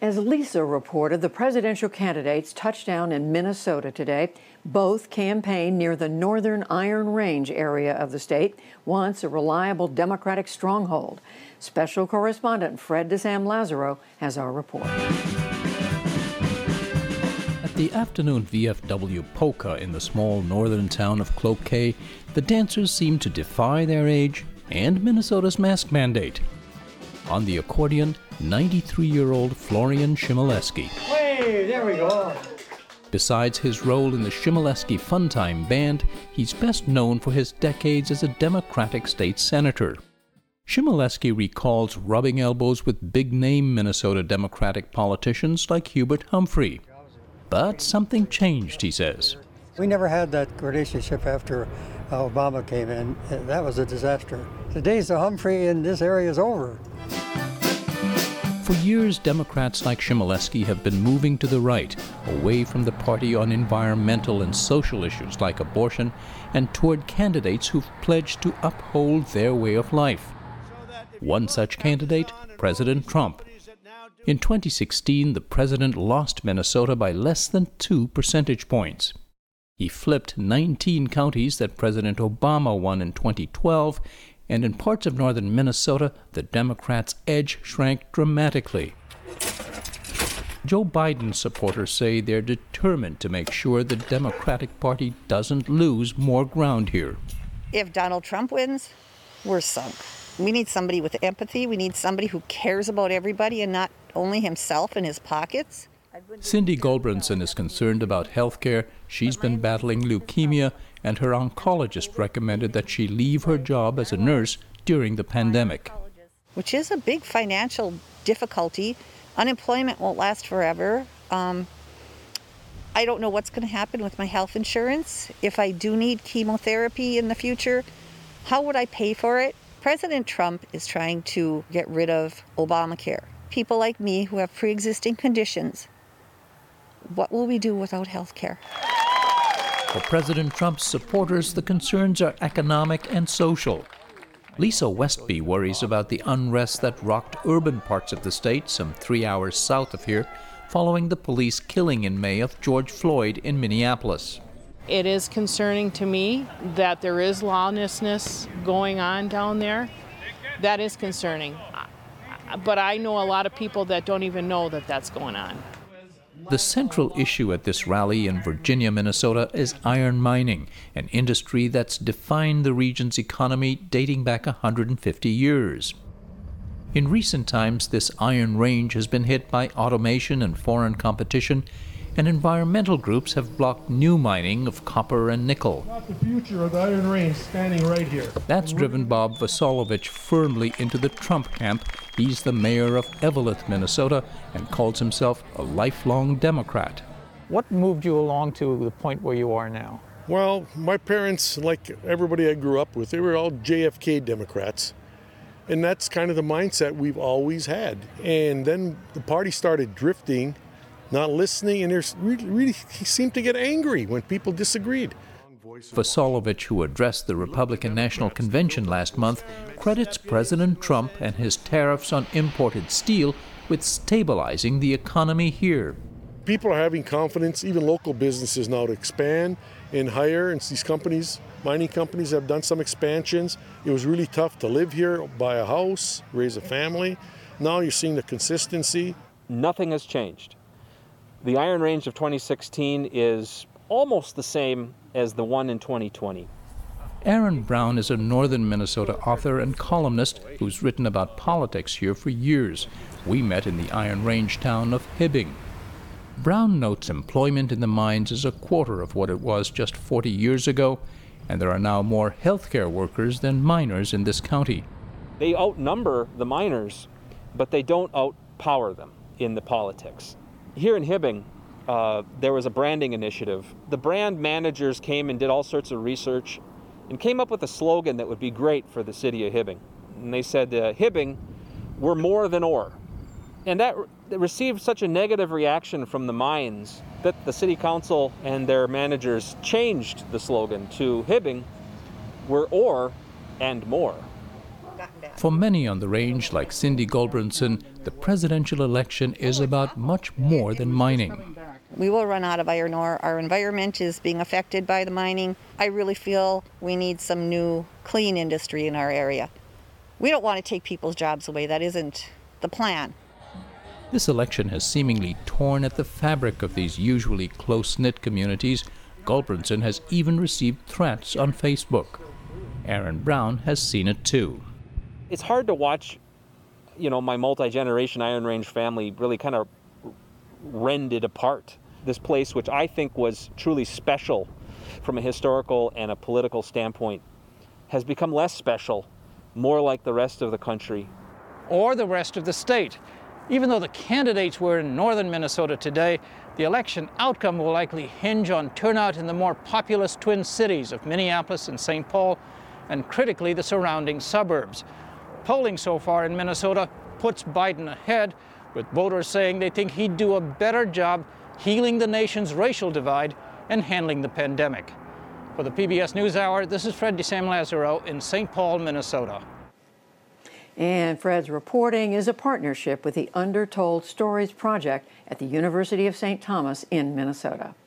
As Lisa reported, the presidential candidates touched down in Minnesota today. Both campaigned near the northern Iron Range area of the state, once a reliable Democratic stronghold. Special correspondent Fred DeSam Lazaro has our report. At the afternoon VFW polka in the small northern town of Cloquet, the dancers seemed to defy their age and Minnesota's mask mandate. On the accordion, 93-year-old Florian Chmielewski. Hey, there we go. Besides his role in the Chmielewski Funtime Band, he's best known for his decades as a Democratic state senator. Chmielewski recalls rubbing elbows with big-name Minnesota Democratic politicians like Hubert Humphrey. But something changed, he says. We never had that relationship after Obama came in. That was a disaster. The days of Humphrey in this area is over. For years, Democrats like Chmielewski have been moving to the right, away from the party on environmental and social issues like abortion, and toward candidates who've pledged to uphold their way of life. One such candidate, President Trump. In 2016, the president lost Minnesota by less than 2 percentage points. He flipped 19 counties that President Obama won in 2012, and in parts of northern Minnesota, the Democrats' edge shrank dramatically. Joe Biden's supporters say they're determined to make sure the Democratic Party doesn't lose more ground here. If Donald Trump wins, we're sunk. We need somebody with empathy. We need somebody who cares about everybody and not only himself and his pockets. Cindy Goldbranson is concerned about health care. She's been battling leukemia, and her oncologist recommended that she leave her job as a nurse during the pandemic. Which is a big financial difficulty. Unemployment won't last forever. I don't know what's going to happen with my health insurance. If I do need chemotherapy in the future, how would I pay for it? President Trump is trying to get rid of Obamacare. People like me who have pre-existing conditions, what will we do without health care? For President Trump's supporters, the concerns are economic and social. Lisa Westby worries about the unrest that rocked urban parts of the state some 3 hours south of here, following the police killing in May of George Floyd in Minneapolis. It is concerning to me that there is lawlessness going on down there. That is concerning. But I know a lot of people that don't even know that that's going on. The central issue at this rally in Virginia, Minnesota is iron mining, an industry that's defined the region's economy dating back 150 years. In recent times, this iron range has been hit by automation and foreign competition, and environmental groups have blocked new mining of copper and nickel. Not the future of the Iron Range standing right here. That's driven Bob Vasolovich firmly into the Trump camp. He's the mayor of Eveleth, Minnesota, and calls himself a lifelong Democrat. What moved you along to the point where you are now? Well, my parents, like everybody I grew up with, they were all JFK Democrats. And that's kind of the mindset we've always had. And then the party started drifting, not listening, and he seemed to get angry when people disagreed. Vasolovich, who addressed the Republican National Convention last month, credits President Trump and his tariffs on imported steel with stabilizing the economy here. People are having confidence, even local businesses now, to expand and hire, and these companies, mining companies, have done some expansions. It was really tough to live here, buy a house, raise a family. Now you're seeing the consistency. Nothing has changed. The Iron Range of 2016 is almost the same as the one in 2020. Aaron Brown is a northern Minnesota author and columnist who's written about politics here for years. We met in the Iron Range town of Hibbing. Brown notes employment in the mines is a quarter of what it was just 40 years ago, and there are now more healthcare workers than miners in this county. They outnumber the miners, but they don't outpower them in the politics. Here in Hibbing, there was a branding initiative. The brand managers came and did all sorts of research and came up with a slogan that would be great for the city of Hibbing. And they said, Hibbing, we're more than ore. And that received such a negative reaction from the mines that the city council and their managers changed the slogan to Hibbing, we're ore and more. For many on the range, like Cindy Gulbranson, the presidential election is about much more than mining. We will run out of iron ore. Our environment is being affected by the mining. I really feel we need some new clean industry in our area. We don't want to take people's jobs away. That isn't the plan. This election has seemingly torn at the fabric of these usually close-knit communities. Gulbranson has even received threats on Facebook. Aaron Brown has seen it too. It's hard to watch, my multi-generation Iron Range family really kind of rended apart. This place, which I think was truly special from a historical and a political standpoint, has become less special, more like the rest of the country. Or the rest of the state. Even though the candidates were in northern Minnesota today, the election outcome will likely hinge on turnout in the more populous twin cities of Minneapolis and St. Paul, and critically the surrounding suburbs. Polling so far in Minnesota puts Biden ahead, with voters saying they think he'd do a better job healing the nation's racial divide and handling the pandemic. For the PBS NewsHour, this is Fred DeSam-Lazaro in St. Paul, Minnesota. And Fred's reporting is a partnership with the Undertold Stories Project at the University of St. Thomas in Minnesota.